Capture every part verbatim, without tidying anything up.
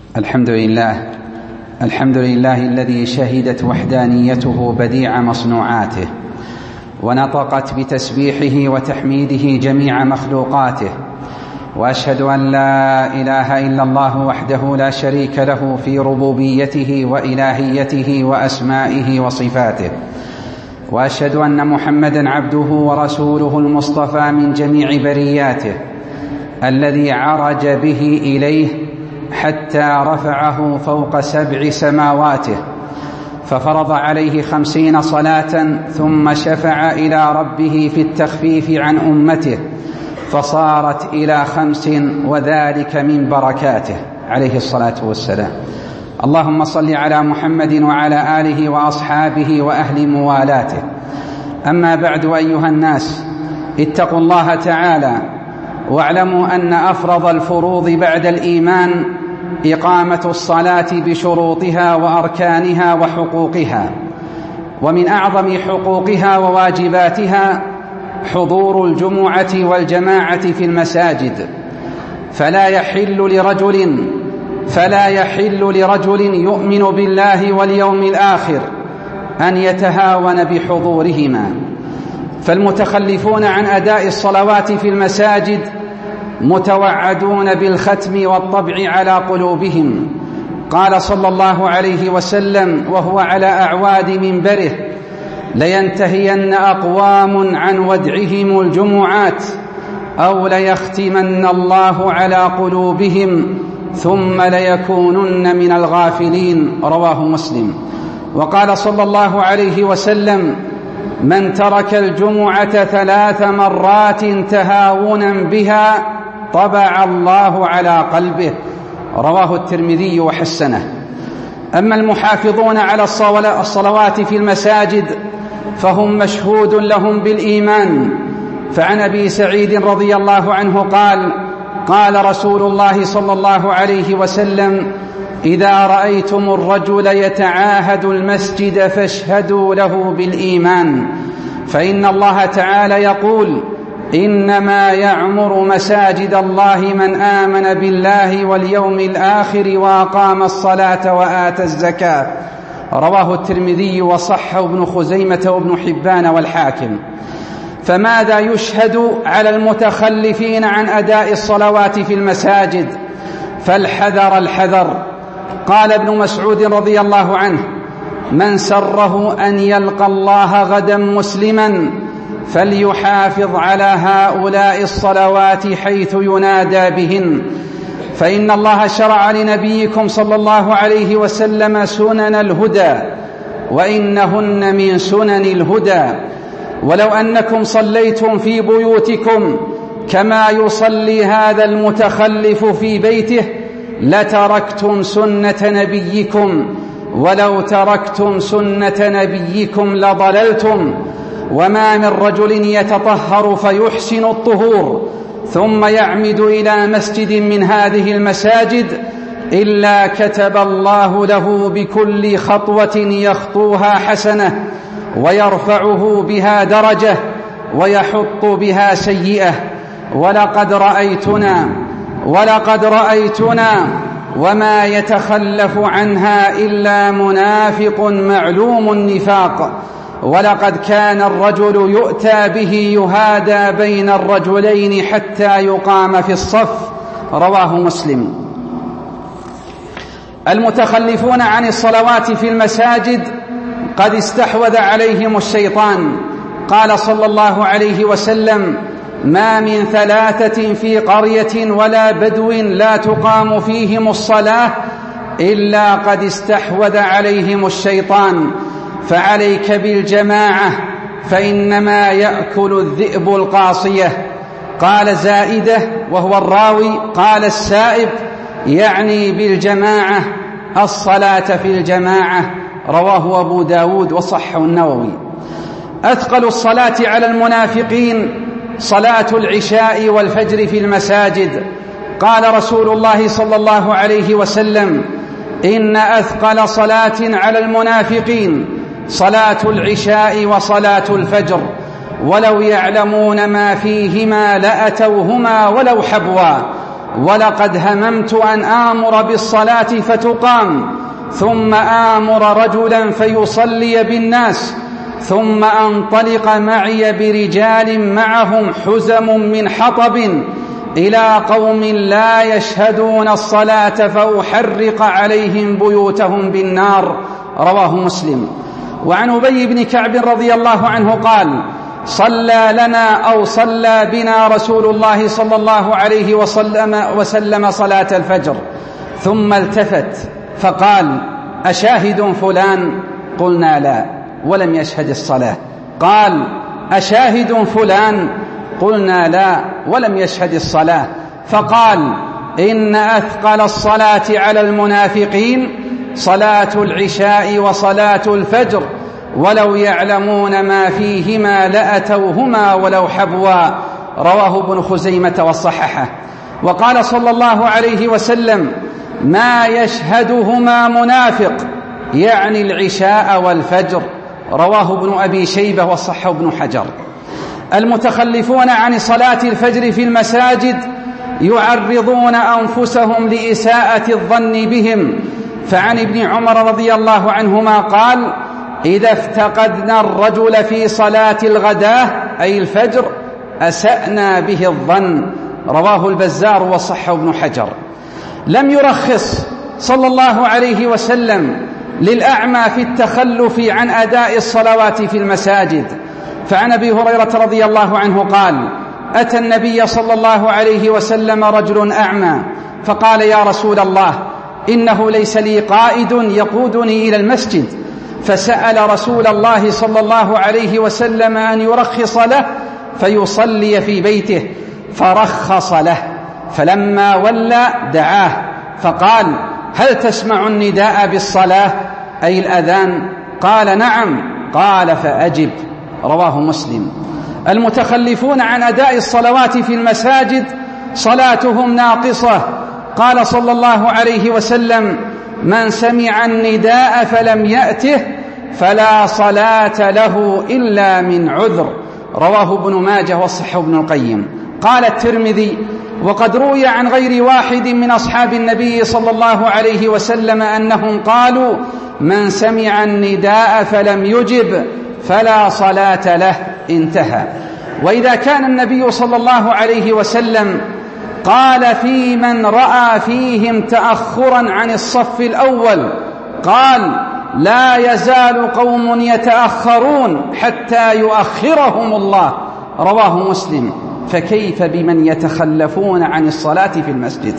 الحمد لله الحمد لله الذي شهدت وحدانيته بديع مصنوعاته، ونطقت بتسبيحه وتحميده جميع مخلوقاته، وأشهد أن لا إله إلا الله وحده لا شريك له في ربوبيته وإلهيته وأسمائه وصفاته، وأشهد أن محمدًا عبده ورسوله المصطفى من جميع برياته، الذي عرج به إليه حتى رفعه فوق سبع سماواته، ففرض عليه خمسين صلاة، ثم شفع إلى ربه في التخفيف عن أمته فصارت إلى خمس، وذلك من بركاته عليه الصلاة والسلام. اللهم صل على محمد وعلى آله وأصحابه وأهل موالاته. أما بعد، أيها الناس، اتقوا الله تعالى واعلموا أن أفرض الفروض بعد الإيمان إقامة الصلاة بشروطها وأركانها وحقوقها، ومن أعظم حقوقها وواجباتها حضور الجمعة والجماعة في المساجد، فلا يحل لرجل فلا يحل لرجل يؤمن بالله واليوم الآخر أن يتهاون بحضورهما، فالمتخلفون عن أداء الصلوات في المساجد متوعدون بالختم والطبع على قلوبهم. قال صلى الله عليه وسلم وهو على أعواد منبره: لينتهين أقوام عن ودعهم الجمعات أو ليختمن الله على قلوبهم ثم ليكونن من الغافلين. رواه مسلم. وقال صلى الله عليه وسلم: من ترك الجمعة ثلاث مرات تهاونا بها طبع الله على قلبه. رواه الترمذي وحسنه. أما المحافظون على الصلوات في المساجد فهم مشهود لهم بالإيمان، فعن أبي سعيد رضي الله عنه قال: قال رسول الله صلى الله عليه وسلم: إذا رأيتم الرجل يتعاهد المسجد فاشهدوا له بالإيمان، فإن الله تعالى يقول: إنما يعمر مساجد الله من آمن بالله واليوم الآخر وأقام الصلاة وآتى الزكاة. رواه الترمذي وصححه ابن خزيمة وابن حبان والحاكم. فماذا يشهد على المتخلفين عن أداء الصلوات في المساجد؟ فالحذر الحذر. قال ابن مسعود رضي الله عنه: من سره أن يلقى الله غدا مسلما فليحافظ على هؤلاء الصلوات حيث ينادى بهن، فإن الله شرع لنبيكم صلى الله عليه وسلم سنن الهدى، وإنهن من سنن الهدى. ولو أنكم صليتم في بيوتكم كما يصلي هذا المتخلف في بيته لتركتم سنة نبيكم، ولو تركتم سنة نبيكم لضللتم. وما من رجل يتطهر فيحسن الطهور ثم يعمد إلى مسجد من هذه المساجد إلا كتب الله له بكل خطوة يخطوها حسنة، ويرفعه بها درجة، ويحط بها سيئة. ولقد رأيتنا ولقد رأيتنا وما يتخلف عنها إلا منافق معلوم النفاق، ولقد كان الرجل يؤتى به يهادى بين الرجلين حتى يقام في الصف. رواه مسلم. المتخلفون عن الصلوات في المساجد قد استحوذ عليهم الشيطان. قال صلى الله عليه وسلم: ما من ثلاثة في قرية ولا بدو لا تقام فيهم الصلاة إلا قد استحوذ عليهم الشيطان، فعليك بالجماعة فإنما يأكل الذئب القاصية. قال زائدة وهو الراوي: قال السائب يعني بالجماعة الصلاة في الجماعة. رواه أبو داود وصححه النووي. أثقل الصلاة على المنافقين صلاة العشاء والفجر في المساجد. قال رسول الله صلى الله عليه وسلم: إن أثقل صلاة على المنافقين صلاة العشاء وصلاة الفجر، ولو يعلمون ما فيهما لأتوهما ولو حبوا. ولقد هممت أن آمر بالصلاة فتقام ثم آمر رجلا فيصلي بالناس ثم أنطلق معي برجال معهم حزم من حطب إلى قوم لا يشهدون الصلاة فأحرق عليهم بيوتهم بالنار. رواه مسلم. وعن أبي بن كعب رضي الله عنه قال: صلى لنا أو صلى بنا رسول الله صلى الله عليه وسلم, وسلم صلاة الفجر ثم التفت فقال: أشاهد فلان؟ قلنا لا، ولم يشهد الصلاة. قال: أشاهد فلان؟ قلنا لا، ولم يشهد الصلاة. فقال: إن أثقل الصلاة على المنافقين صلاة العشاء وصلاة الفجر، ولو يعلمون ما فيهما لأتوهما ولو حبوا. رواه ابن خزيمة وصححه. وقال صلى الله عليه وسلم: ما يشهدهما منافق، يعني العشاء والفجر. رواه ابن أبي شيبة وصححه ابن حجر. المتخلفون عن صلاة الفجر في المساجد يعرضون أنفسهم لإساءة الظن بهم. فعن ابن عمر رضي الله عنهما قال: إذا افتقدنا الرجل في صلاة الغداة أي الفجر أسأنا به الظن. رواه البزار وصححه ابن حجر. لم يرخص صلى الله عليه وسلم للأعمى في التخلف عن أداء الصلوات في المساجد. فعن أبي هريرة رضي الله عنه قال: أتى النبي صلى الله عليه وسلم رجل أعمى فقال: يا رسول الله، إنه ليس لي قائد يقودني إلى المسجد. فسأل رسول الله صلى الله عليه وسلم أن يرخص له فيصلي في بيته، فرخص له. فلما ولى دعاه فقال: هل تسمع النداء بالصلاة أي الأذان؟ قال: نعم. قال: فأجب. رواه مسلم. المتخلفون عن أداء الصلوات في المساجد صلاتهم ناقصة. قال صلى الله عليه وسلم: من سمع النداء فلم يأته فلا صلاة له إلا من عذر. رواه ابن ماجه وصححه ابن القيم. قال الترمذي: وقد روي عن غير واحد من أصحاب النبي صلى الله عليه وسلم أنهم قالوا: من سمع النداء فلم يجب فلا صلاة له. انتهى. وإذا كان النبي صلى الله عليه وسلم قال في من رأى فيهم تأخرا عن الصف الأول قال: لا يزال قوم يتأخرون حتى يؤخرهم الله. رواه مسلم. فكيف بمن يتخلفون عن الصلاة في المسجد؟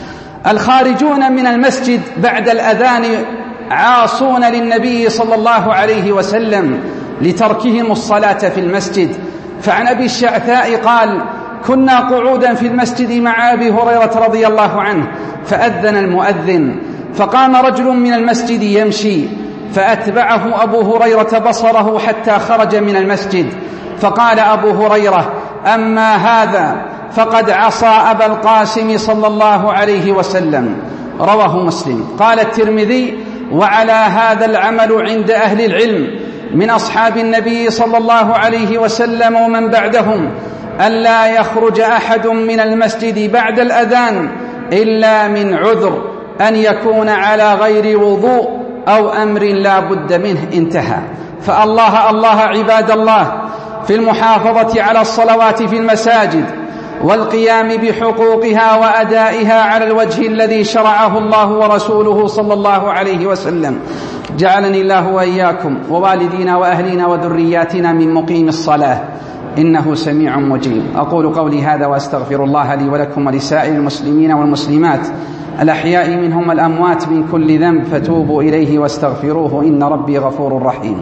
الخارجون من المسجد بعد الأذان عاصون للنبي صلى الله عليه وسلم لتركهم الصلاة في المسجد. فعن أبي الشعثاء قال: كنا قعودا في المسجد مع أبي هريرة رضي الله عنه فأذن المؤذن، فقام رجل من المسجد يمشي فأتبعه أبو هريرة بصره حتى خرج من المسجد. فقال أبو هريرة: أما هذا فقد عصى أبا القاسم صلى الله عليه وسلم. رواه مسلم. قال الترمذي: وعلى هذا العمل عند أهل العلم من أصحاب النبي صلى الله عليه وسلم ومن بعدهم ألا يخرج أحد من المسجد بعد الأذان إلا من عذر، أن يكون على غير وضوء أو أمر لا بد منه. انتهى. فالله الله عباد الله في المحافظة على الصلوات في المساجد والقيام بحقوقها وأدائها على الوجه الذي شرعه الله ورسوله صلى الله عليه وسلم. جعلني الله وإياكم ووالدينا وأهلنا وذرياتنا من مقيم الصلاة، إنه سميع مجيب. أقول قولي هذا وأستغفر الله لي ولكم ولسائر المسلمين والمسلمات الأحياء منهم الأموات من كل ذنب فتوبوا إليه واستغفروه إن ربي غفور رحيم.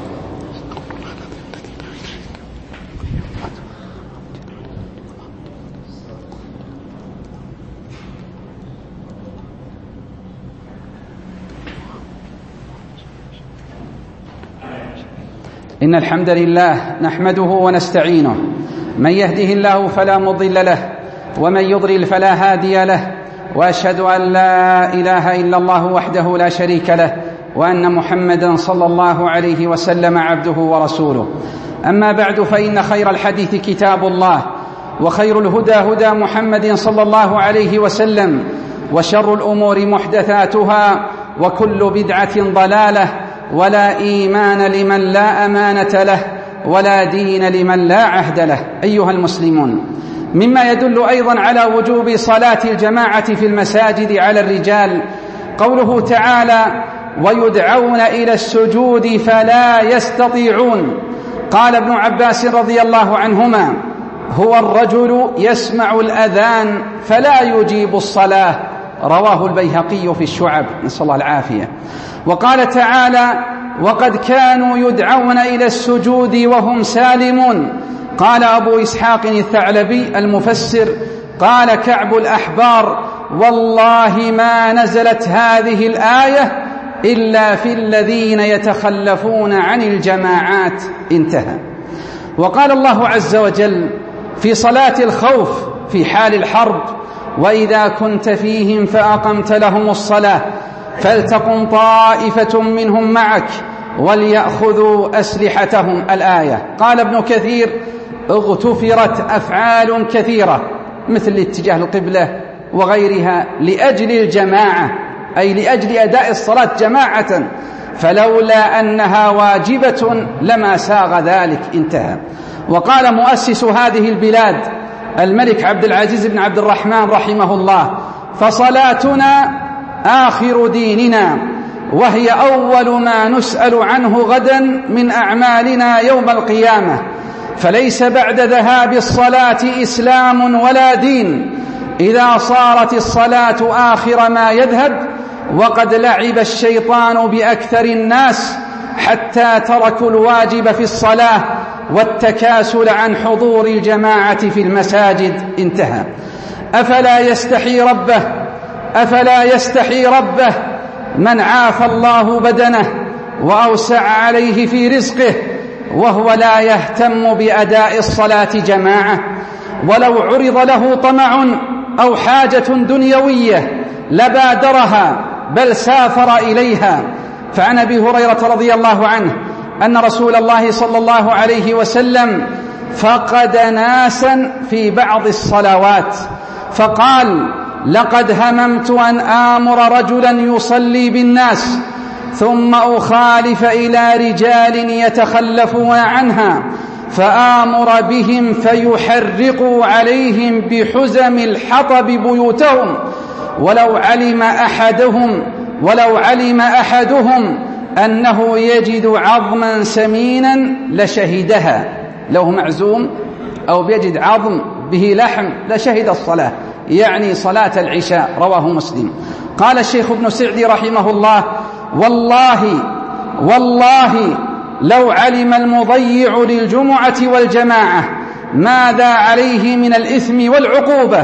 إن الحمد لله نحمده ونستعينه، من يهده الله فلا مضل له ومن يضلل فلا هادي له، وأشهد أن لا إله إلا الله وحده لا شريك له، وأن محمدا صلى الله عليه وسلم عبده ورسوله. أما بعد، فإن خير الحديث كتاب الله، وخير الهدى هدى محمد صلى الله عليه وسلم، وشر الأمور محدثاتها، وكل بدعة ضلالة، ولا إيمان لمن لا أمانة له، ولا دين لمن لا عهد له. أيها المسلمون، مما يدل أيضا على وجوب صلاة الجماعة في المساجد على الرجال قوله تعالى: ويدعون إلى السجود فلا يستطيعون. قال ابن عباس رضي الله عنهما: هو الرجل يسمع الأذان فلا يجيب الصلاة. رواه البيهقي في الشعب، نسأل الله العافية. وقال تعالى: وقد كانوا يدعون إلى السجود وهم سالمون. قال أبو إسحاق الثعلبي المفسر: قال كعب الأحبار: والله ما نزلت هذه الآية إلا في الذين يتخلفون عن الجماعات. انتهى. وقال الله عز وجل في صلاة الخوف في حال الحرب: وإذا كنت فيهم فأقمت لهم الصلاة فلتقم طائفة منهم معك وليأخذوا أسلحتهم. الآية. قال ابن كثير: اغتفرت أفعال كثيرة مثل اتجاه القبلة وغيرها لأجل الجماعة، أي لأجل أداء الصلاة جماعة، فلولا أنها واجبة لما ساغ ذلك. انتهى. وقال مؤسس هذه البلاد الملك عبد العزيز بن عبد الرحمن رحمه الله: فصلاتنا آخر ديننا، وهي أول ما نسأل عنه غدا من أعمالنا يوم القيامة، فليس بعد ذهاب الصلاة إسلام ولا دين إذا صارت الصلاة آخر ما يذهب. وقد لعب الشيطان بأكثر الناس حتى تركوا الواجب في الصلاة والتكاسل عن حضور الجماعة في المساجد. انتهى. أفلا يستحي ربه أفلا يستحي ربه من عافى الله بدنه وأوسع عليه في رزقه وهو لا يهتم بأداء الصلاة جماعة؟ ولو عرض له طمع أو حاجة دنيوية لبادرها بل سافر إليها. فعن أبي هريرة رضي الله عنه أن رسول الله صلى الله عليه وسلم فقد ناسا في بعض الصلوات فقال: لقد هممت أن آمر رجلا يصلي بالناس ثم أخالف إلى رجال يتخلفون عنها فآمر بهم فيحرقوا عليهم بحزم الحطب بيوتهم، ولو علم أحدهم ولو علم أحدهم أنه يجد عظما سمينا لشهدها. لو معزوم أو بيجد عظم به لحم لشهد الصلاة، يعني صلاة العشاء. رواه مسلم. قال الشيخ ابن سعدي رحمه الله: والله والله لو علم المضيع للجمعة والجماعة ماذا عليه من الإثم والعقوبة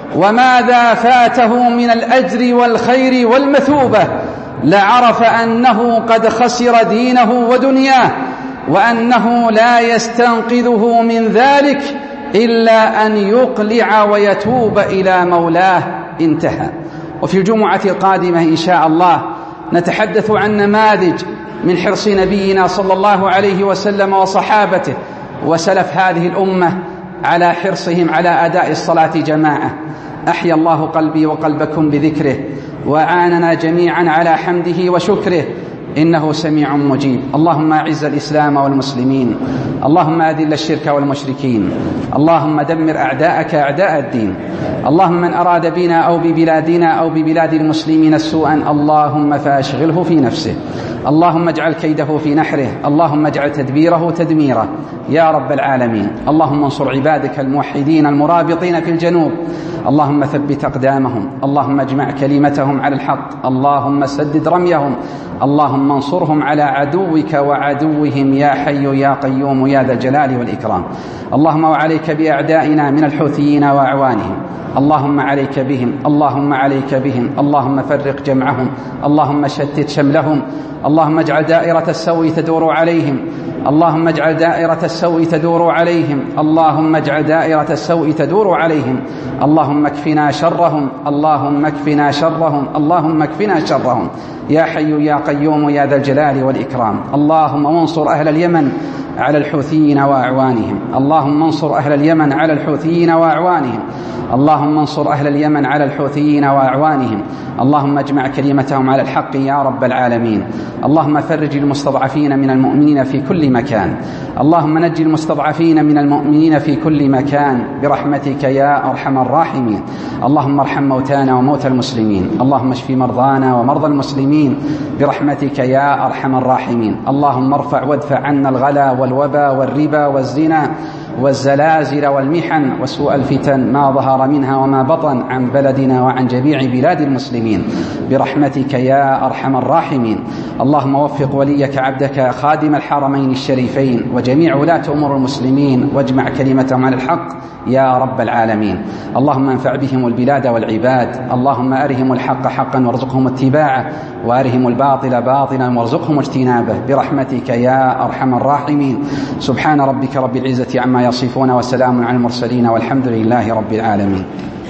وماذا فاته من الأجر والخير والمثوبة لعرف أنه قد خسر دينه ودنياه، وأنه لا يستنقذه من ذلك إلا أن يقلع ويتوب إلى مولاه. انتهى. وفي الجمعة القادمة إن شاء الله نتحدث عن نماذج من حرص نبينا صلى الله عليه وسلم وصحابته وسلف هذه الأمة على حرصهم على أداء الصلاة جماعة. أحيا الله قلبي وقلبكم بذكره، وأعاننا جميعا على حمده وشكره، إنه سميع مجيب. اللهم أعز الإسلام والمسلمين، اللهم أذل الشرك والمشركين، اللهم دمر أعداءك أعداء الدين. اللهم من أراد بنا أو ببلادنا أو ببلاد المسلمين سوءا اللهم فأشغله في نفسه، اللهم اجعل كيده في نحره، اللهم اجعل تدبيره تدميره يا رب العالمين. اللهم انصر عبادك الموحدين المرابطين في الجنوب، اللهم ثبت أقدامهم، اللهم اجمع كلمتهم على الحق، اللهم سدد رميهم، اللهم انصرهم على عدوك وعدوهم يا حي يا قيوم يا ذا الجلال والإكرام. اللهم وعليك بأعدائنا من الحوثيين وأعوانهم، اللهم عليك بهم، اللهم عليك بهم، اللهم فرق جمعهم، اللهم شتت شملهم، اللهم اجعل دائرة السوء تدور عليهم، اللهم اجعل دائرة السوء تدور عليهم، اللهم اجعل دائرة السوء تدور عليهم، اللهم اكفنا شرهم، اللهم اكفنا شرهم، اللهم اكفنا شرهم يا حي يا قيوم يا ذا الجلال والإكرام. اللهم وانصر أهل اليمن على الحوثيين وأعوانهم، اللهم انصر أهل اليمن على الحوثيين وأعوانهم، اللهم انصر أهل اليمن على الحوثيين وأعوانهم، اللهم اجمع كلمتهم على الحق يا رب العالمين. اللهم فرج المستضعفين من المؤمنين في كل مكان، اللهم نج المستضعفين من المؤمنين في كل مكان برحمتك يا أرحم الراحمين. اللهم ارحم موتانا وموتى المسلمين، اللهم اشف مرضانا ومرضى المسلمين برحمتك يا أرحم الراحمين. اللهم ارفع وادفع عنا الغلا والوبا والربا والزنا والزلازل والمحن وسوء الفتن ما ظهر منها وما بطن عن بلدنا وعن جميع بلاد المسلمين برحمتك يا أرحم الراحمين. اللهم وفق وليك عبدك خادم الحرمين الشريفين وجميع ولاة أمور المسلمين واجمع كلمتهم على الحق يا رب العالمين. اللهم انفع بهم البلاد والعباد، اللهم أرهم الحق حقا وارزقهم اتباعه، وأرهم الباطل باطلا وارزقهم اجتنابه برحمتك يا أرحم الراحمين. سبحان ربك رب العزة عما يصفون وسلام على المرسلين والحمد لله رب العالمين.